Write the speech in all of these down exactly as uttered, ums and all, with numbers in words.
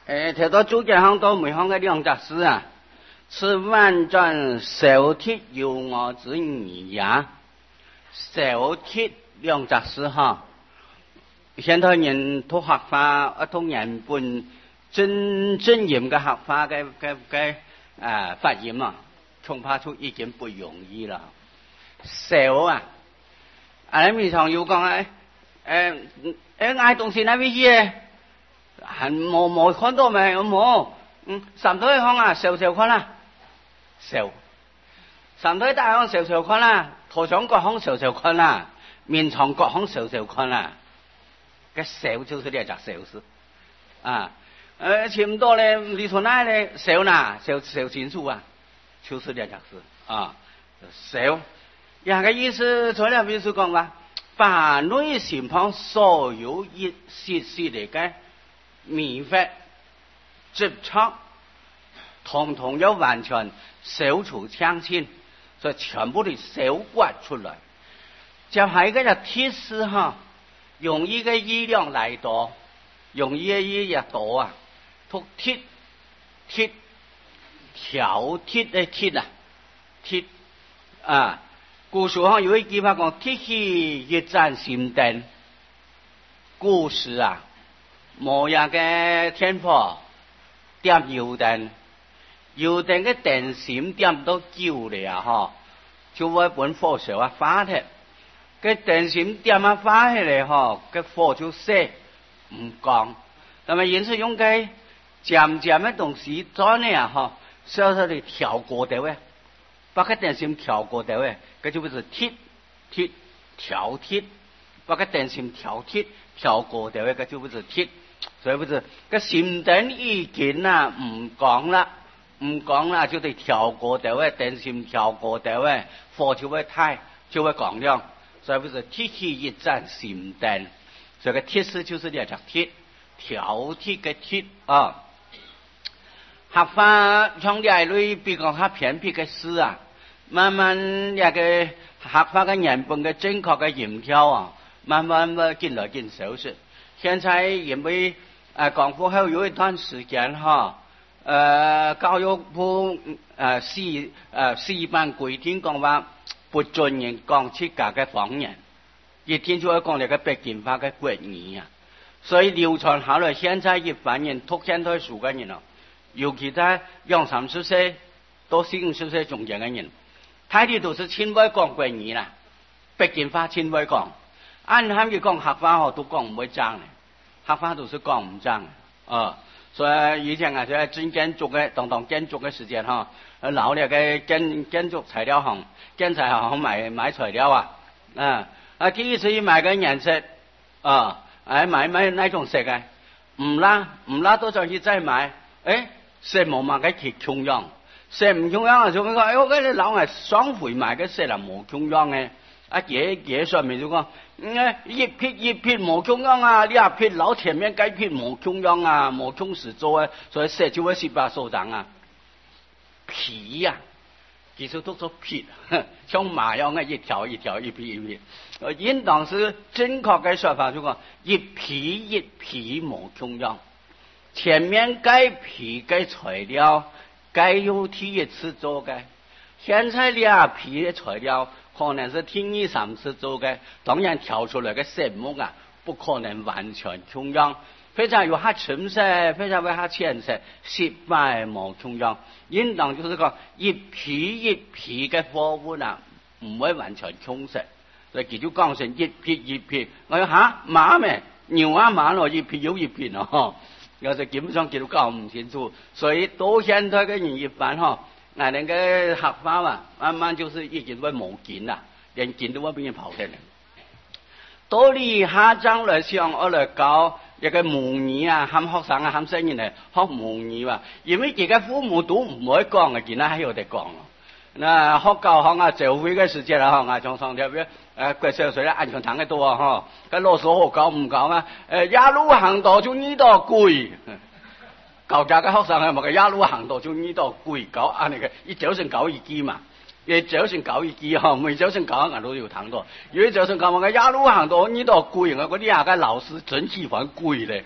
誒，提到祖健康到梅康嘅兩隻詩啊，是萬轉小鐵有我之義也。小鐵兩隻詩哈，現代人讀學法，一讀人本真真嚴嘅學法嘅嘅嘅誒發音啊，恐怕都已經不容易啦。小啊，啊你平常要講誒誒誒嗌東西那邊嘢？係冇冇看到未？冇，嗯，三台行啊，少少看啦，少。三台大行少少看啦，頭上各行少少看啦，面床各行少少看啦。個少就是呢隻少事，啊，誒，差唔多咧，你從哪咧少呐？少少清楚啊，就是呢隻事啊，少。人嘅意思，材料秘書講話，把內心旁所有一絲絲嚟嘅。迷惑、執着，統統要完全消除強清，所以全部都消刮出來。就係嗰隻鐵絲哈，用呢個力量嚟到，用呢個力量到啊，突鐵鐵條鐵嘅鐵啊，鐵啊，古書上有一句話講：鐵器一戰心定。故事啊。冇人嘅天火點油燈，油燈嘅電線點到焦嚟啊！嗬，就會本火燒啊發嘅，個電線點啊發起嚟嗬，個火就熄唔降。咁啊，因此用嘅漸漸嘅東西裝呢啊嗬，稍稍地調過掉嘅，把個電線調過掉嘅，佢就會是鐵鐵調鐵，把個電線調鐵調過掉嘅，佢就會是鐵。所以不是個心燈已經啊唔講啦，唔講啦就得調過掉嘅，電線調過掉嘅，火就會太就會降亮。所以不是鐵器一盞心燈，所以個鐵絲就是呢隻鐵，調鐵嘅鐵啊。學法從呢類比較較偏僻嘅詩啊，慢慢呢個學法嘅原本嘅正確嘅音調啊，慢慢嘅進來進少少。現在因為誒港府後有一段時間哈，誒、呃、教育部誒試誒試辦規定講話不准人講自家嘅方言，一天就會講你個北京話嘅國語啊，所以流傳下來，現在一般人讀現代書嘅人咯，尤其在兩三十歲到四五十歲中間嘅人，大啲都是親會講國語啦，北京話親會講。按他們講客話嗬，都講唔會爭嘅，客話都是講唔爭嘅，啊，所以以前啊，就係真建築嘅，當當建築嘅時間嗬，老嘅嘅建建築材料行，建材行買買材料啊，啊，啊第一次要買個顏色，啊，誒買買哪種色嘅？唔啦唔啦，都再去再買，誒色冇買嘅極重樣，色唔重樣啊，就講誒我嗰啲老係雙回買嘅色啦，冇重樣嘅。啊，嘢嘢上面就講，嗯，一撇一撇冇中央啊，兩撇老前面該撇冇中央啊，冇中時做啊，所以寫就會十八手掌啊，皮呀、啊，其實都做撇，像馬樣嘅一條一條一撇一撇，呃，應當是正確嘅說法就講，一撇一撇冇中央，前面該皮該材料該有第一次做嘅，現在兩撇嘅材料。可能是聽二三次做嘅，當然調出來嘅色目啊，不可能完全重樣，非常有下淺色，非常有下淺色，失敗冇重樣。應當就是講一批一批嘅貨物啊，唔會完全重色，所以佢就講成一批一批。我話吓馬咩？牛啊馬咯，一批有一批咯，有時基本上佢都搞唔清楚，所以到現在嘅人一般嗬。那那個學法嘛，慢慢就是已經會冇勁啦，連勁都會俾人跑出嚟。到你下章來上，我來教一個模擬啊，喊學生啊，喊新人嚟學模擬嘛。因為而家父母都唔會講嘅，見啦喺度哋講咯。那學教學啊，就會嘅時間啦，嗬，啊，從上條邊誒貴少歲咧，安全堂嘅多啊，嗬。個老師學教唔教啊？誒，一路行到就呢度攰。教家嘅學生係咪個一路行到就呢度攰搞啊？你嘅一早上搞一機嘛，一早上搞一機嗬，每早上搞人都要談到。如果早上搞我嘅一路行到呢度攰，我嗰啲啊嘅老師真喜歡攰咧，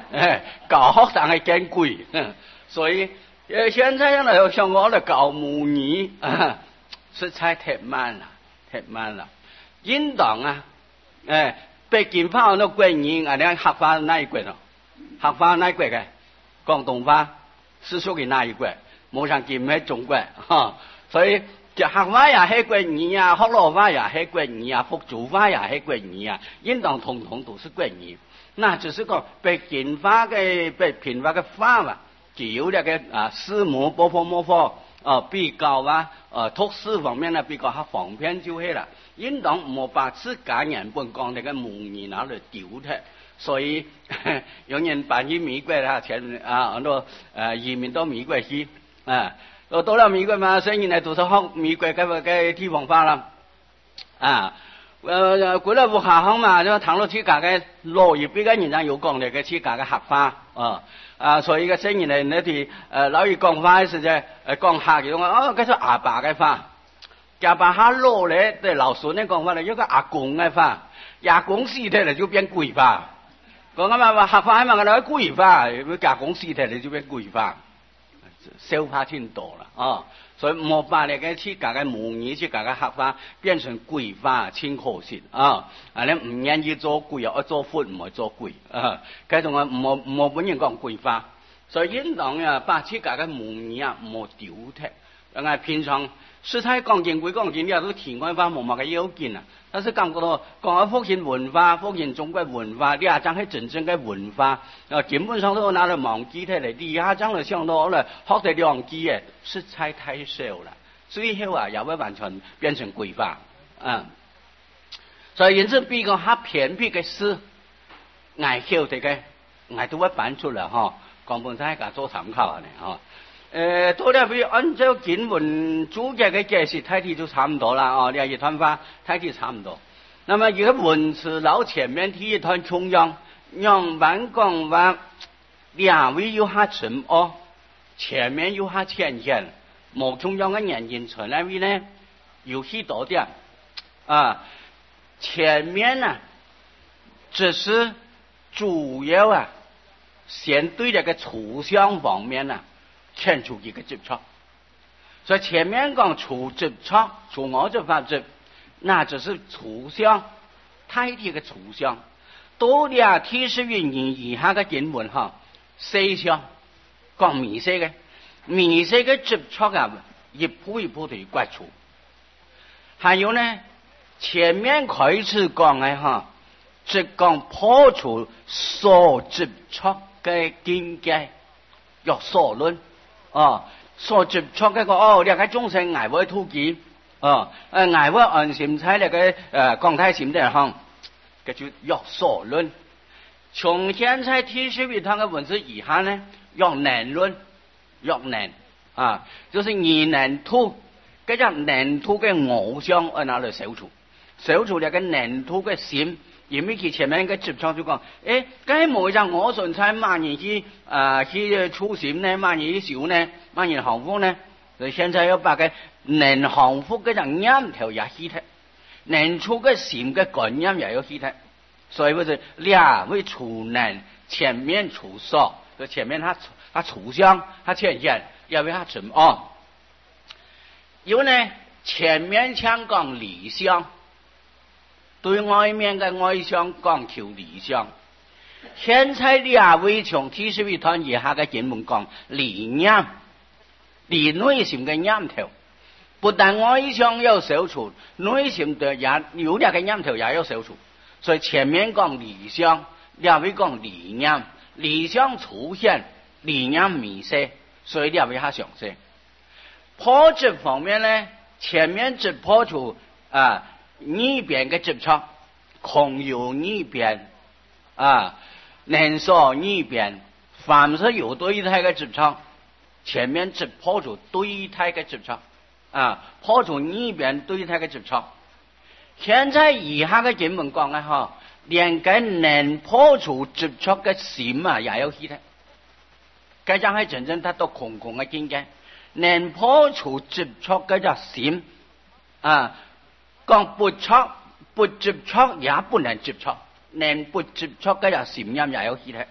哎，教學生係見鬼，所以誒現在嚟像我哋教母語啊，實在太慢啦，太慢啦。應當啊，誒北京話嗰個語，啊，你客話哪一國咯？客話哪一國嘅？廣東話是屬於哪一國？冇像見喺中國嚇，所以。就客話也係國語啊，福佬話也係國語啊，福州話也係國語啊，應當統統都是國語。那只是個北京話嘅北平話嘅話嘛，只有那個啊字母波波摩科啊比較啊，呃讀書方面呢比較較方便就係啦。應當冇把自家原本講那個母語拿嚟丟脫，所以有人搬去美國啦，前啊很多呃移民到美國去啊。我到了美國嘛，所以呢都是學美國嘅嘅地方話啦，啊，誒，過來無下行嘛，就談到自家嘅老一輩嘅人家有講嚟嘅自家嘅客話，啊，啊，所以個聲音呢，你哋誒老一講話嘅時就誒講客嘅，哦，嗰個阿爸嘅話，阿爸下老咧對老孫咧講話咧，有個阿公嘅話，阿公死咗咧就變鬼話，講緊嘛話客話嘛，個係鬼話，阿公死咗咧就變鬼話。消化挺多了啊，所以冇把那個自家嘅母語、自家嘅客話變成鬼話，挺可惜啊！啊，你唔願意做鬼，要做佛，唔係做鬼啊！嗰種啊，冇冇本人講鬼話，所以應當啊，把自家嘅母語啊，冇丟脫。另外平常實在講經歸講經，你都題外話冇乜嘅要緊啊。但是感覺到講福建文化、福建中國文化，你下講係真正嘅文化，啊，基本上都拿嚟忘記睇嚟，你下講嚟想到咧學得兩記嘅，實在太少啦。最後啊，又會完全變成鬼話啊！所以因此比較較偏僻嘅事，愛曉得嘅，愛都會搬出嚟嗬，講本身係做參考嘅嗬。誒，到了比按照經文主嘅嘅解釋，睇睇就差唔多啦哦，呢一段話睇睇差唔多。那麼一個文字老前面睇一段中央，讓萬講話兩位有下沉哦，前面有下淺顯，冇中央嘅原因存那位呢有許多點啊，前面呢、啊、只是主要啊，先對這個抽象方面啊。牽出一個接觸，所以前面講除接觸，除我就法執，那只是抽象，太啲嘅抽象。到了提示原因以下嘅經文哈，四項講迷色嘅，迷色嘅接觸啊，一步一步地刮除。還有呢，前面開始講嘅哈，即講破除所接觸嘅境界，有所論。哦，所接觸嘅個哦，你喺中性捱會突記，哦，誒捱會按禪喺你嘅誒講太禪地方，嘅就約所論。從現在提示俾他嘅文字以下呢，用能論，用能啊，就是二能突，嗰隻能突嘅我相喺哪裏消除？消除你嘅能突嘅禪。因為佢前面嘅接觸就講，誒，咁冇就我順差萬年去啊去出禪呢，萬年去修呢，萬年幸福呢，所以現在要把個能幸福嘅人念頭也起睇，能出嘅禪嘅觀念也要起睇，所以不是兩位處能前面處所，就前面他他處相他淺顯，要為他沉哦，因為呢前面香港理想。對外面嘅外相講求理想，現在兩位從提示一段以下嘅經文講理念，理內心嘅念頭，不但外相要消除，內心的也有兩個念頭也要消除。所以前面講理想，兩位講理念，理想出現，理念迷失，所以兩位下詳細。破執方面呢，前面只破除啊。呢邊嘅接觸，空有呢邊啊，能所呢邊，凡是有對態嘅接觸，前面只破除對態嘅接觸啊，破除呢邊對態嘅接觸。現在以下嘅經文講嘅嗬，連個能破除接觸嘅禪啊，也有起睇，嗰種係真正達到空空嘅境界，能破除接觸嗰隻禪啊。講不觸不接觸也不能接觸，能不接觸嘅就禪音也有起睇，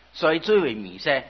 所以最为明晰。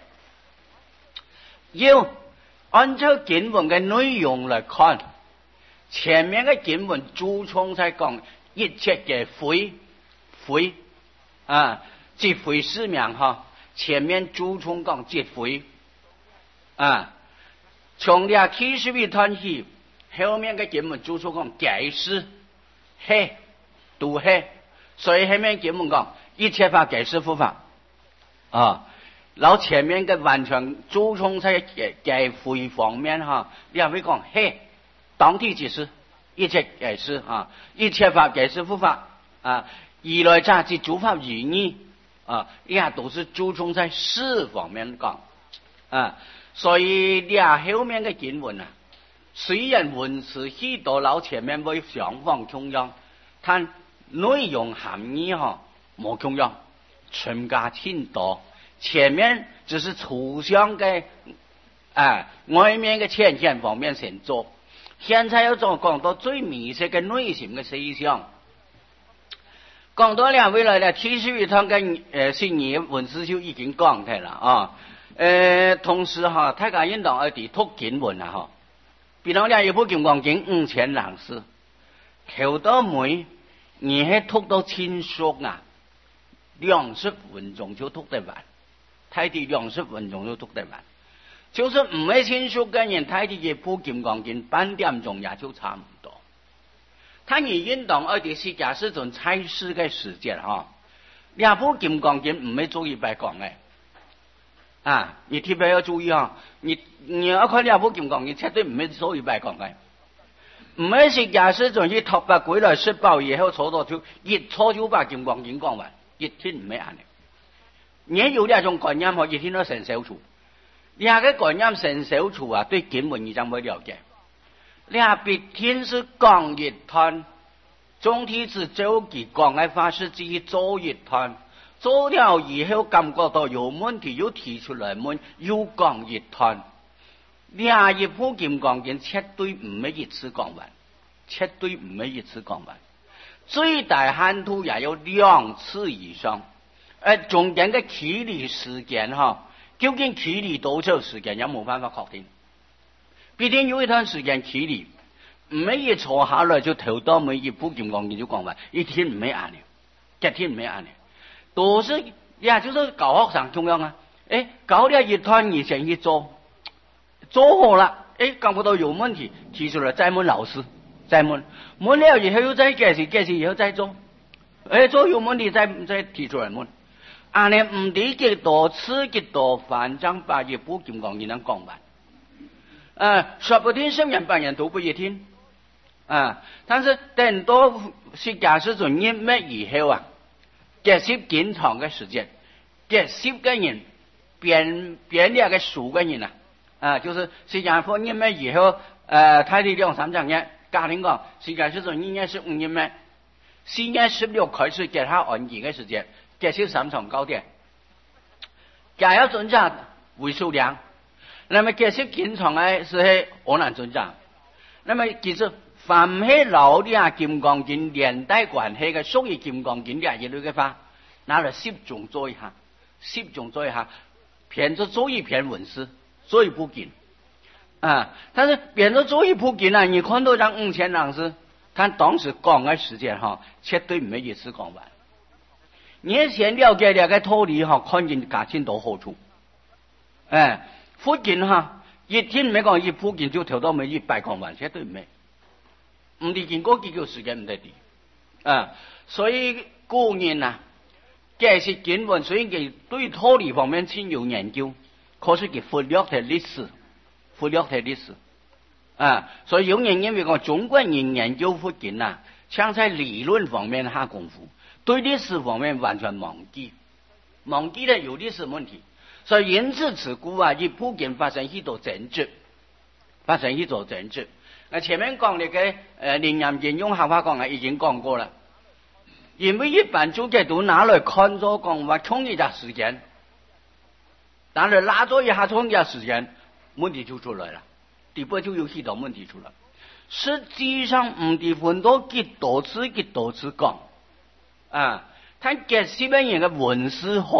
要按照经文嘅内容来看，前面嘅经文注重在讲一切嘅悔悔啊，即悔思命哈。前面注重讲即悔啊，从呢启示录谈起，后面嘅经文注重讲解释嘿度嘿，所以后面经文讲一切法解释佛法啊。然后前面嘅完全注重在解解悔方面哈，你还会讲嘿当体即是一切解释啊，一切法解释佛法啊，二来者即诸法如意啊，也都是注重在事方面讲啊，所以你后面嘅经文啊，虽然文词许多，老前面会相仿同样，但内容含义哈冇同样，全家挺多。前面只是抽象的啊，外面的浅显方面先做，现在要做讲到最密切的内心的思想。讲到两位来了，启示录他跟呃信义文字就已经讲开了啊。呃，同时哈，大家应当要地读经文啊哈。比如讲，一部金刚经五千人诗，头到尾你还读到清楚啊，两十分钟就读得完。睇啲两十分钟都读得完，就是唔系清楚嘅人睇啲嘅部金剛經半點鐘也就差唔多。他你應當我哋是假是種猜試嘅時間哈，兩部金剛經唔係做一百講嘅，啊，你特別要注意哈，你你要看兩部金剛經絕對唔係做一百講嘅，唔係是假是種一托八鬼來釋報以後坐到就一坐就把金剛經講完，一天唔係咁嘅。你有呢種觀念，可以聽到神小處。你下個觀念神小處啊，對經文你就冇了解。你下別天是講一團，總體是周期講嘅法師之一做一團，做了以後感覺到有問題，又提出來問，又講一團。你下一部金剛經絕對唔係一次講完，絕對唔係一次講完，最大限度也有兩次以上。而中間嘅距離時間哈，究竟距離多少時間也冇辦法確定。畢竟有一段時間距離，唔係一坐下來就頭到尾一部金剛經就講完，一天唔係按嘅，一天唔係按嘅，都是也就是教學生同樣啊。誒，搞了一團你先去做，做好了，誒，感覺到有問題，提出來再問老師，再問，問了以後又再解釋，解釋以後再做，誒，做有問題再再提出來問。按呢唔理幾多次幾多反正把一部金剛經能講完，啊，說不定十年八年都不一定，啊，但是等到是假設從一滅以後啊，結識經長嘅時間，結識嘅人變變了個數嘅人啊，啊，就是是假設一滅以後，呃，睇啲兩三十年，家庭講是假設從一年十五年滅，四年十六開始結下案件嘅時間。解釋三重高點，假要增加為數量，那麼解釋經常嘅是係好難增加。那麼其實凡係老啲金剛經連帶關係嘅，屬於金剛經呢一類嘅話，拿嚟十種做一下，十種做一下，變咗做一篇文詩，做一部經啊。但是變咗做一部經啊，你看到張五千人詩，但當時講嘅時間哈，絕對唔係一次講完。你先了解了個道理哈，看見加錢多好處。哎，附近哈，一天唔係講一附近就調到尾一百講完，絕對唔係。唔係見過幾個時間唔得啲。啊，所以個人啊，解釋經文雖然佢對道理方面先有研究，可是佢忽略咗歷史，忽略咗歷史。啊，所以有人認為講中國人研究附近啊，像在理論方面下功夫。對歷史方面完全忘記，忘記了有歷史問題，所以因此此故啊，一部經發生許多爭執，發生許多爭執。那前面講嘅嘅誒靈驗經用客話講啊，已經講過啦。因為一般注解都拿來看咗講話衝一下時間，拿來拉咗一下衝一下時間，問題就出來了，底部就有許多問題出來。實際上唔係分到幾多次幾多次講。啊，睇解釋嘅人嘅文字學，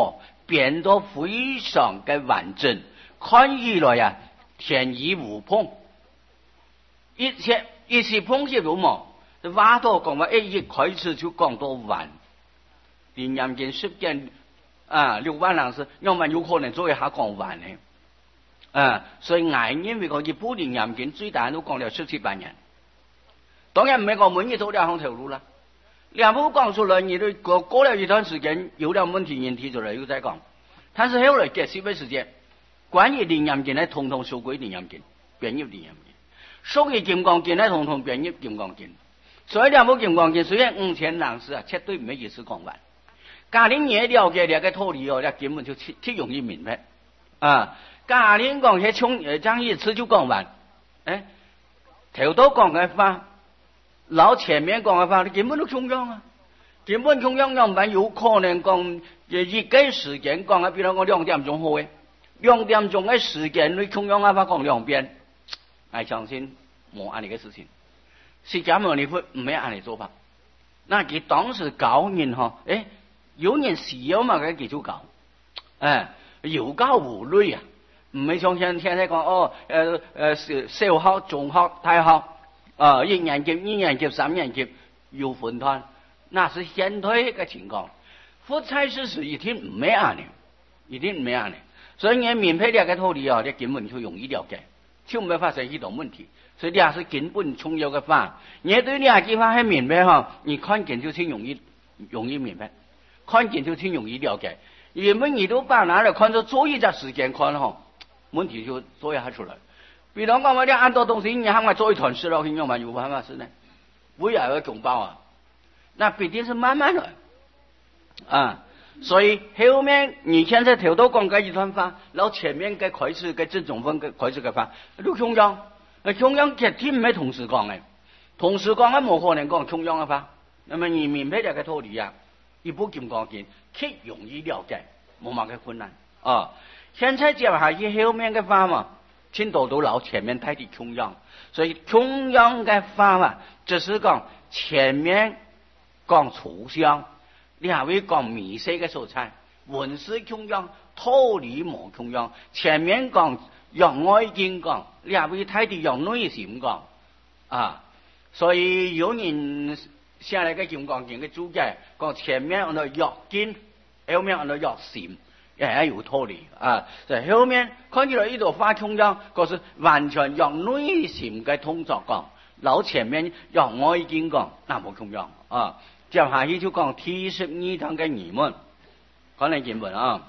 变得非常嘅完整，看起來啊天衣無縫。一切一時碰觸到冇，話到講話一一開始就講到完。連任見十件啊六萬人是，要麼有可能做一下講完嘅。啊，所以外因為個一部連任見最大都講了十七八年。當然唔係講每日都兩項條路啦。兩部講出來，你都過過了一段時間有了問題，人提出來又再講。但是後來結束嘅時間，關於連任見咧，統統收歸連任見，變入連任見。屬於金剛見咧，統統變入金剛見。所以兩部金剛見雖然五千人士啊，絕對唔係一次講完。假如你了解呢個道理哦，你根本就極極容易明白啊。假如講係從誒將一次就講完，誒頭都講嘅話，老前面講嘅話，你根本都中央啊，根本中央樣板有可能講一個時間講啊，比如講兩點鐘好嘅，兩點鐘嘅時間你中央啊法講兩遍，我相信冇安尼嘅事情。釋迦牟尼佛唔係安尼做法，那佢當時教人嗬，誒有人需要嘛，佢就教，誒有教無類啊。唔係像現現在講哦，誒誒小學、中學、大學，啊一年級、二年級、三年級有分段，那是現代嘅情況。佛在世時一定唔係安尼，一定唔係安尼。所以你明白呢個道理啊，你根本就容易了解，就唔會發生呢種問題。所以呢係根本重要嘅法。你對呢句話係明白嗬，你看見就挺容易容易明白，看見就挺容易了解。因為你都把拿嚟看作做一隻時間看嗬。問題就做一下出來，比如講我哋按到東西，你喊我做一團事咯，聽用嘛有辦法事呢？會有個總包啊，那必定是慢慢來啊。所以後面你現在頭都講嘅一段法，然後前面嘅開始嘅這種分嘅開始嘅法，都中央，中央其實唔係同時講嘅，同時講嘅冇可能講中央嘅法。那麼你明白這個道理啊？一部金剛經，極容易了解，冇乜嘅困難啊。現在接下去後面嘅法嘛，聽到都老前面睇啲中央，所以中央嘅法嘛，就是講前面講粗相，你還會講微細嘅素材，文字中央，道理冇中央，前面講用外經講，你還會睇啲用內心講啊，所以有人下來嘅金剛經嘅注解，講前面按照藥經，後面按照藥心。也有道理啊！在後面看起來呢度發中央，嗰是完全用內心嘅動作講，老前面用外經講，那冇中央啊！接下去就講第十二堂嘅疑問，講嚟經文啊。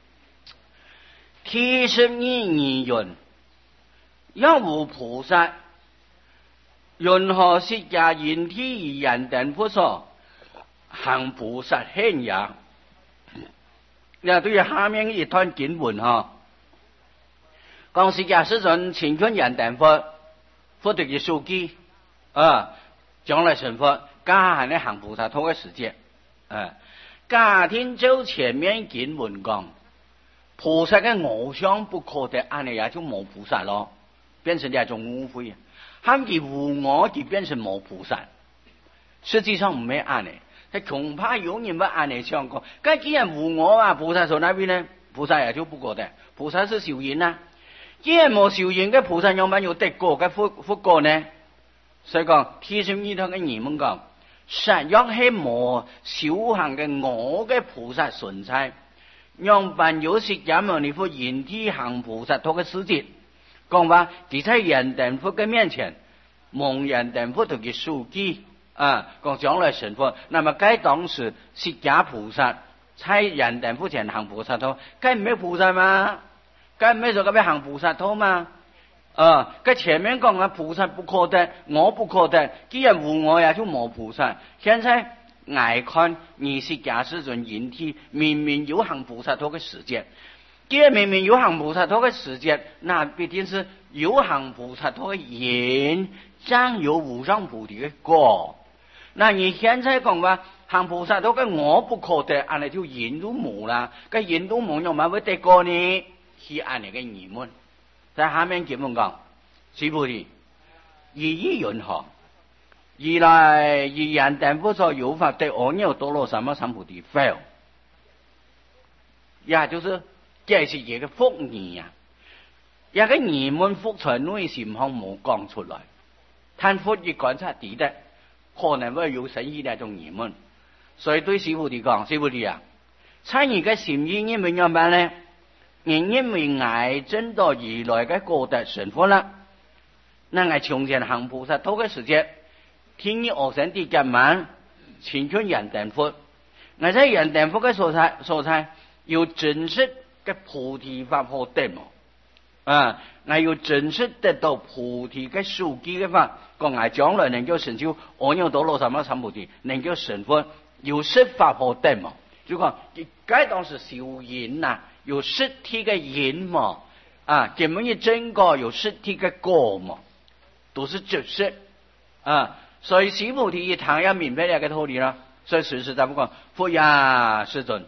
第十二疑云：若無菩薩，云何釋迦現體而人等不所行菩薩行也？你對下面一段經文嗬，講釋迦世尊請勸人等佛，佛對佢授記啊，將來成佛，家下呢行菩薩道嘅時節，啊，家天就前面經文講，菩薩嘅我相不可得，安尼也就冇菩薩咯，變成一種誤會，喊佢無我就變成冇菩薩，實際上唔係安尼。他恐怕有人不按你想過，咁既然無我啊，菩薩在那邊呢？菩薩也就不過的，菩薩是修行啊。既然冇修行嘅菩薩，有冇有得過嘅福福過呢？所以講，第十二堂嘅疑問講，實若係冇修行嘅我嘅菩薩存在，讓凡有釋迦牟尼佛現體行菩薩道嘅時節，講話佢在人等佛嘅面前，蒙人等佛同佢授記。啊，講將來成佛，那麼該當時釋迦菩薩在人等佛前行菩薩道，該唔係菩薩嗎？該唔係說該行菩薩道嗎？啊，該前面講啊，菩薩不可得，我不可得，既然無我也就冇菩薩。現在愛看你釋迦世尊現體，明明有行菩薩道嘅時節，既然明明有行菩薩道嘅時節，那必定是有行菩薩道嘅因，將有無上菩提嘅果。那你現在講話行菩薩道嘅我不可得，按嚟就因都冇啦，個因都冇，又咪會得過呢？是按嚟嘅疑問。在下面經文講，須菩提，意義云何？二來二人等不所有法得阿耨多羅三藐三菩提 fail。 也就是这是一个福言呀，一个疑问福在内心上冇讲出来，但佛亦观察地的，可能会有生意那种疑问，所以对师傅哋讲，师傅哋啊，参与嘅心意因为怎办呢？因因为爱真到以来嘅过得成佛啦，那爱从前行菩萨多嘅时间，天意恶神啲今晚，前出人定佛，我在人定佛嘅所在所在，要真实嘅菩提法可得冇啊！我要真实得到菩提嘅数基嘅法，讲我将来能够成就阿耨多罗三藐三菩提，能够成佛，要实法可得冇？就讲该当是修因呐。有实体嘅因嘛，啊，根本嘅真果有实体嘅果嘛，都是直识啊。所以师父提堂要明白呢个道理啦。所以时时咱们讲，佛呀世尊，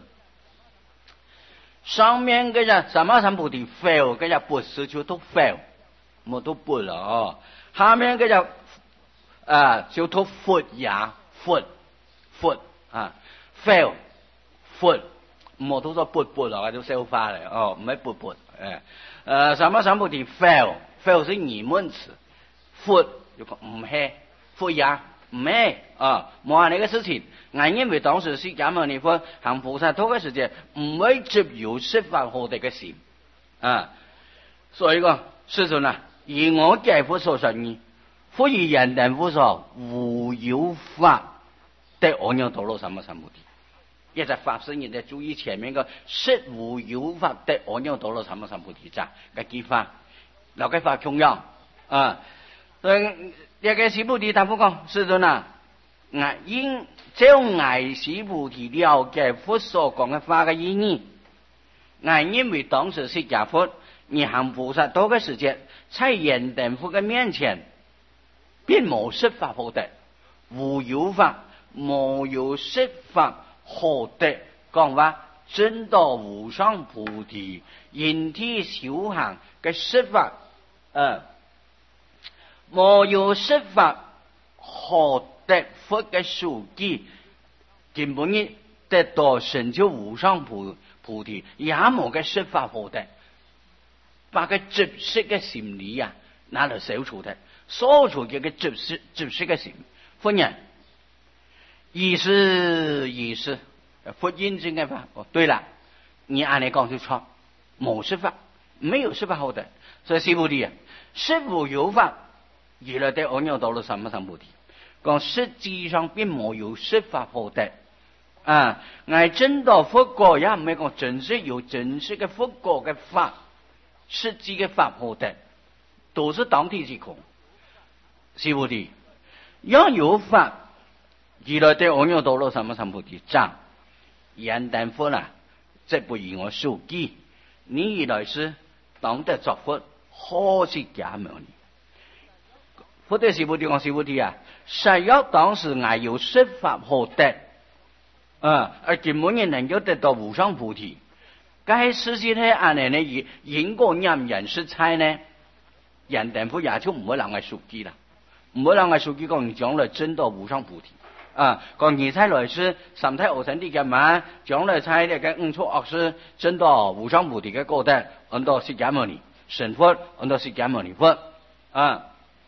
上面嗰只三藐三菩提 fail， 嗰只不是就都 fail， 冇都不了哦。下面嗰只啊就都佛呀佛佛啊 fail 佛。冇都咗撥撥落就消化嚟哦，唔係撥撥誒誒，三藐三菩提 fail fail 是疑問詞，佛就講唔係佛呀唔係啊，冇話你嘅事情，我因為當時釋迦牟尼佛行菩薩道嘅時間，唔會接有釋法好哋嘅事啊，所以講世尊啊，以我解佛所說義，佛以人等佛所無有法得阿耨多羅三藐三菩提。一直法師人哋注意前面個實無有法得阿耨多羅三藐三菩提咋嘅記法，留嘅法重要啊！所以一個師菩提答復講：世尊啊，我應照我師菩提了解佛所講嘅法嘅意義，我因為當時釋迦佛而行菩薩道嘅時節，在人等佛嘅面前，並冇實法可得，無有法，冇有實法。好的講話真到無上菩提因地修行嘅釋法，誒，冇有釋法好的佛嘅數據，根本嘅得到成就無上菩菩提，也冇嘅釋法好的，把個執識嘅心理啊，拿嚟消除的，消除嘅嘅執識執識嘅心，歡迎。意思意思，佛印證嘅法。哦，對啦，你按你講就錯，冇釋法，沒有釋法好的。所以師父啲啊，實無有法，而來得阿耨多羅三藐三菩提。講實際上並冇有釋法好的啊！我真到佛果也唔係講真實有真實嘅佛果嘅法，實際嘅法好的，都是當體之空。師父啲，要有法。而來得阿耨多羅三藐三菩提藏，人等佛啦，即不以我數記，你以來是當得作佛，可是假謬你。佛對師父啲講師父啲啊，實要當時我有釋法可得，啊，而根本嘅能夠得到無上菩提，該事情係按呢呢以因果念人實猜呢，人等佛也就唔會讓我數記啦，唔會讓我數記講你將來真到無上菩提。啊，講二差來世，三體無神啲嘅嘛，將來差呢個五錯惡世，真到無上菩提嘅果德，按到釋迦牟尼成佛，按到釋迦牟尼佛啊。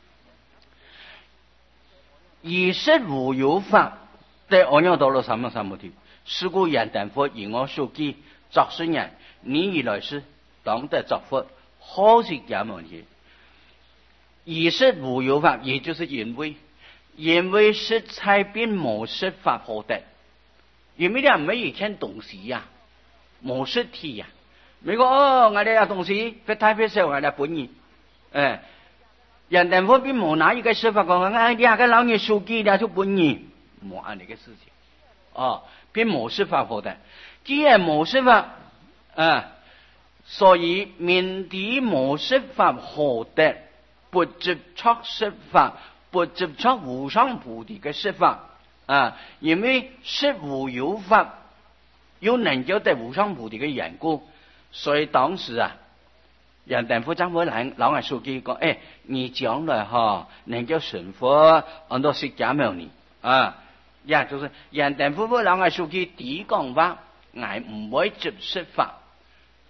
以實無有法得阿耨多羅三藐三菩提，是故人等佛以我數記，作是人，你以來世當得作佛，可釋迦牟尼。以實無有法，也就是因為。因為實在並冇實法可得，因為你唔係一件東西呀、啊，冇實體呀、啊。美國哦，我哋有東西，非太非少，我哋本意。誒，人哋嗰邊冇拿一個實法講，我哋個老人數據咧就本意，冇按呢個事情。哦，並冇實法可得，既然冇實法，啊，所以面對冇實法可得，不接觸實法。不接觸無上菩提嘅釋法啊，因為實無有法，有能夠得無上菩提嘅緣故，所以當時啊，人等佛將會來老愛書記講，誒，你將來哈能夠成佛，按到釋迦牟尼啊，也就是人等佛佛老愛書記第一講話，我唔會接釋法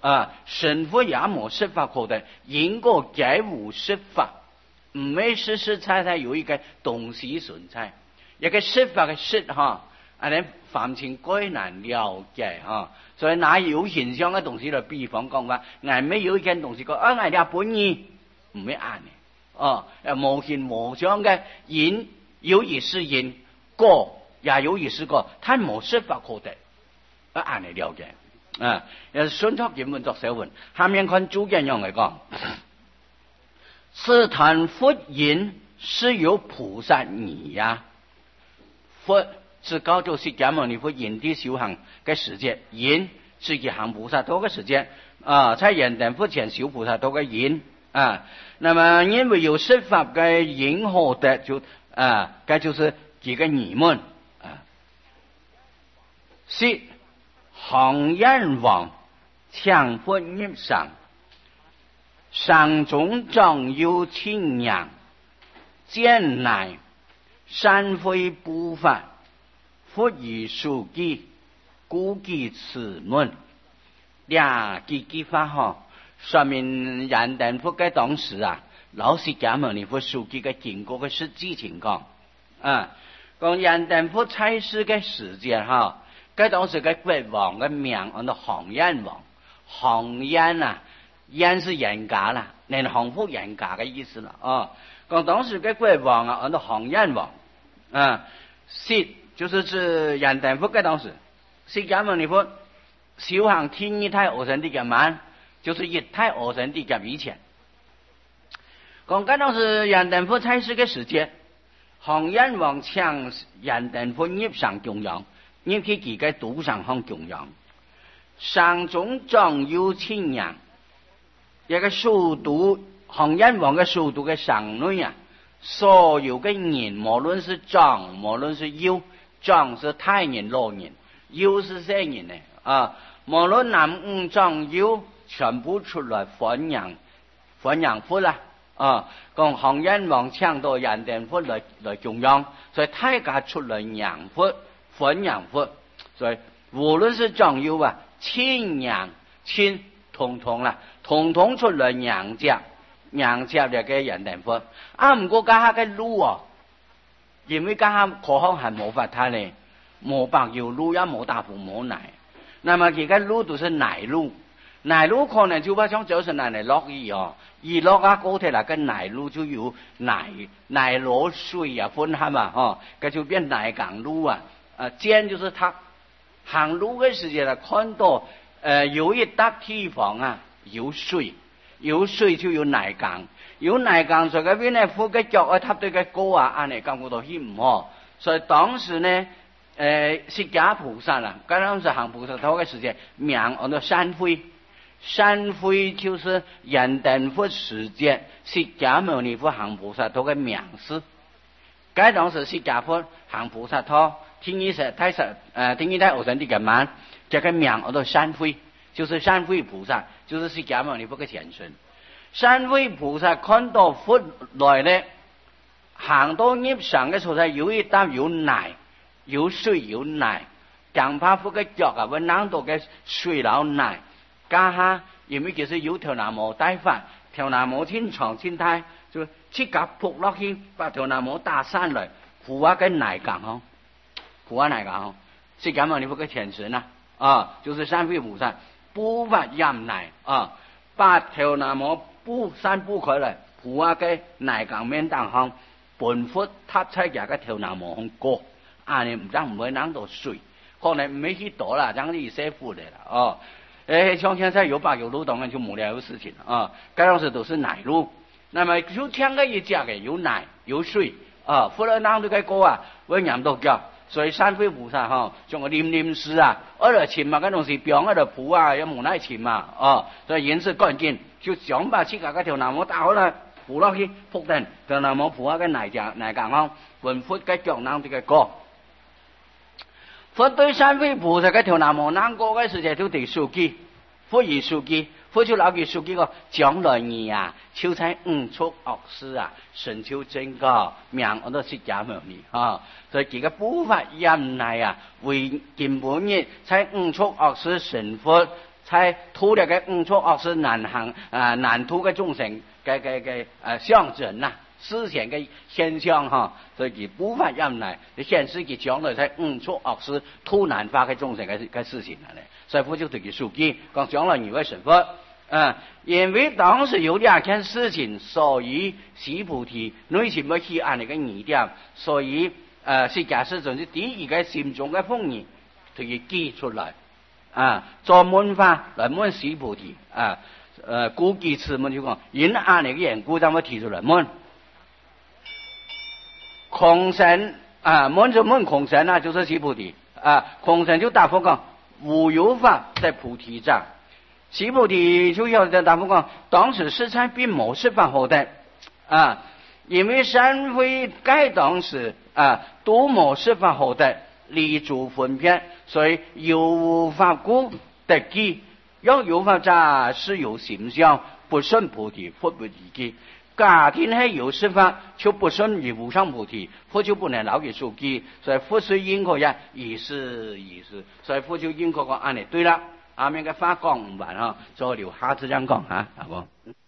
啊，神佛也冇说法可得，应该皆无说法，唔係實實在在有一個東西存在，一個說法嘅說哈，啊你凡情該難了解哈，所以哪有現象嘅東西嚟，比方講話，係沒有一件東西講，啊係你本意唔係啱嘅，哦，誒無形無相嘅因有意是因，果也有意是果，它冇說法可得，啊啱嚟了解。啊！誒，信託原文作寫文，下面看主見用嚟講，此談佛因是由菩薩而呀。佛是教做釋迦牟尼佛因地修行嘅時節，因是佢行菩薩道嘅時節啊，在人等佛前修菩薩道嘅因啊。那麼因為有說法嘅因何得就啊，該就是幾個疑問啊，是。行人王強佛業上，上中長有清揚，見乃善非不法，佛以書記，故記此門。呀，幾句話嗬，說明人等佛嘅當時啊，老釋迦牟尼佛書記嘅經過嘅實際情況啊，講人等佛差事嘅時間嗬。該當時嘅國王嘅名叫做行人王，行人啊，人是人格啦，連幸福人格嘅意思啦，哦，講當時嘅國王啊，叫做行人王，啊，釋就是指人等佛嘅當時，釋迦牟尼佛修行天一胎二乘地劫慢，就是一胎二乘地劫以前，講該當時人等佛差事嘅時節，行人王向人等佛業上供養。因佢自己道上向供養，上中長有清揚，一個數度行人王嘅數度嘅上內啊，所有嘅人，無論是長，無論是幼，長是太人老人，幼是小人呢啊，無論男女長幼，全部出來歡迎歡迎佛啦啊，講行人王搶到人哋佛來來供養，所以大家出來迎佛。歡迎佛，所以無論是長幼啊，親迎親統統啦，統統出來迎接迎接嚟嘅人哋佛。啊，唔過家下嘅路啊，因為家下可能係冇法睇咧，冇白油路也冇大父冇奶，那麼而家路都是奶路，奶路可能就話像早晨奶奶落雨哦，一落啊高鐵嗱，跟奶路就有奶奶落水啊分開嘛，哦，佢就變奶港路啊。啊，見就是他行路嘅時間啦，看到誒、呃、有一笪地方啊有水，有水就有泥강，有泥강所以嗰邊咧扶嘅腳啊踏對嘅高啊，安尼感覺到險哦。所以當時呢，誒釋迦菩薩啦，剛剛是行菩薩道嘅時間，名叫做善慧，善慧就是人等佛時間，釋迦牟尼佛行菩薩道嘅名詞。該當時釋迦佛行菩薩道。天一世太實誒，天一太二乘地劫慢，這個名叫做善慧，就是善慧菩薩，就是釋迦牟尼佛嘅前身。善慧菩薩看到佛來咧，行到業上嘅所在有一擔有奶，有水有奶，強怕佛嘅腳啊，搵冷到嘅水流奶，家下因為其實有條南無帶法，條南無天床天胎，就即刻撲落去，把條南無打散來，扶下嘅奶港嗬。菩薩嚟講，釋迦牟尼佛嘅前身啊，啊，就是善慧菩薩，不發任奶啊，把條那麼布散布開來，菩薩嘅奶港面當行，本佛塔出嘅個條那麼向過，啊你唔得唔會冷到水，可能唔係去多啦，將啲師傅嚟啦，哦，誒，像現在有巴有路，當然就冇了有事情啊，嗰當時都是奶路，那麼就聽個一家嘅有奶有水啊，佛來冷到嘅過啊，會飲到腳。所以善慧菩薩哈，像個念念師啊，二來錢嘛，嗰種是表嗰度譜啊，有無奈錢嘛，哦，所以言辭乾淨，就想把自家嗰條南無打好啦，譜落去復定，條南無譜下嘅內講內講講，本佛嘅腳南啲嘅歌。佛對善慧菩薩嘅條南無南歌嘅時間就得書記，佛以書記，佛就老佢書記個將來你啊，求在五出惡事啊，成就真高，名我都釋迦牟尼啊。所以幾個部法任內啊，為根本嘅在五出惡事成佛才图了个五错恶事难行啊难图嘅众生嘅嘅嘅誒象徵呐，思想嘅現象哈，所以佢無法忍耐，你顯示佢將來才五錯惡事圖難化嘅眾生嘅嘅事情嚟，所以佛就對佢書記講將來你會成佛。啊，因為當時有兩件事情，所以須菩提內心要起安尼個疑點，所以誒釋迦世尊是第一個心中嘅風疑，對佢記出來啊，做問法來問須菩提啊，誒故記此問就講，因安尼個緣故，咱們提出來問空神啊，問就問空神啊，就是須菩提啊，空神就答復講，無有法在菩提藏。須菩提就要在答復講，當時世間並冇十法好歹啊，因為三非該當時啊都冇十法好歹，離諸分別，所以有法故得記，若有法者是有形象，不信菩提，佛不依記。假定係有十法，就不信於無上菩提，佛就不能留佢數記，所以佛雖應可呀，意思意思，所以佛就應可講安尼對啦。下面嘅法講唔完哈，再留下次再講吓，好唔好？